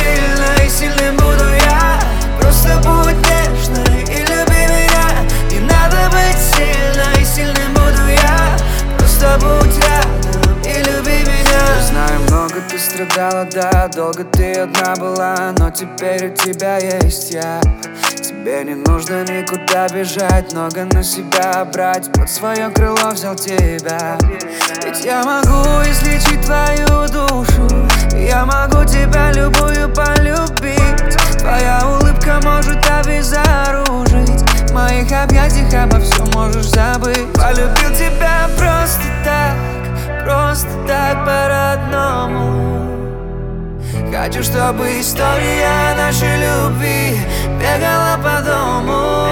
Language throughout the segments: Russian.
сильной, сильным буду я. Просто будь нежной и люби меня. Не надо быть сильной, сильным буду я. Просто будь рядом и люби меня. Знаю, много ты страдала, да, долго ты одна была, но теперь у тебя есть я. Тебе не нужно никуда бежать, много на себя брать, под свое крыло взял тебя. Ведь я могу излечить твою душу, я могу тебя любую полюбить. Твоя улыбка может обезоружить, в моих объятиях обо всем можешь забыть. Полюбил тебя просто так по-родному. Хочу, чтобы история нашей любви бегала по дому.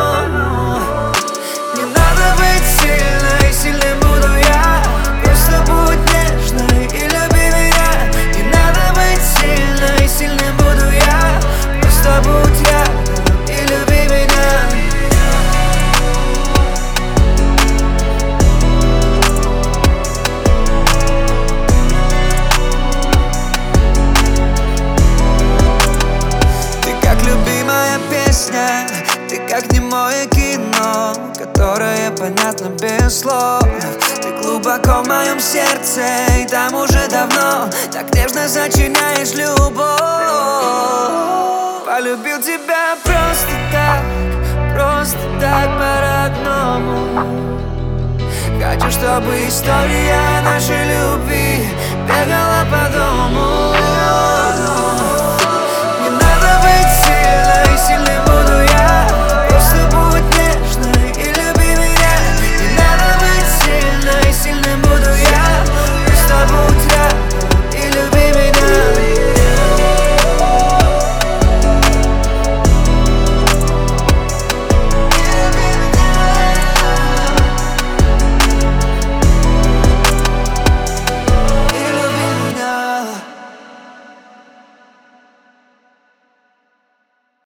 Не надо быть сильной, сильным буду я. Просто будь нежной и люби меня. Не надо быть сильной, сильным буду я. Просто будь рядом и люби меня. Ты как немое кино, которое понятно без слов. Ты глубоко в моем сердце, и там уже давно так нежно сочиняешь любовь. Полюбил тебя просто так по-родному. Хочу, чтобы история нашей любви бегала по дому.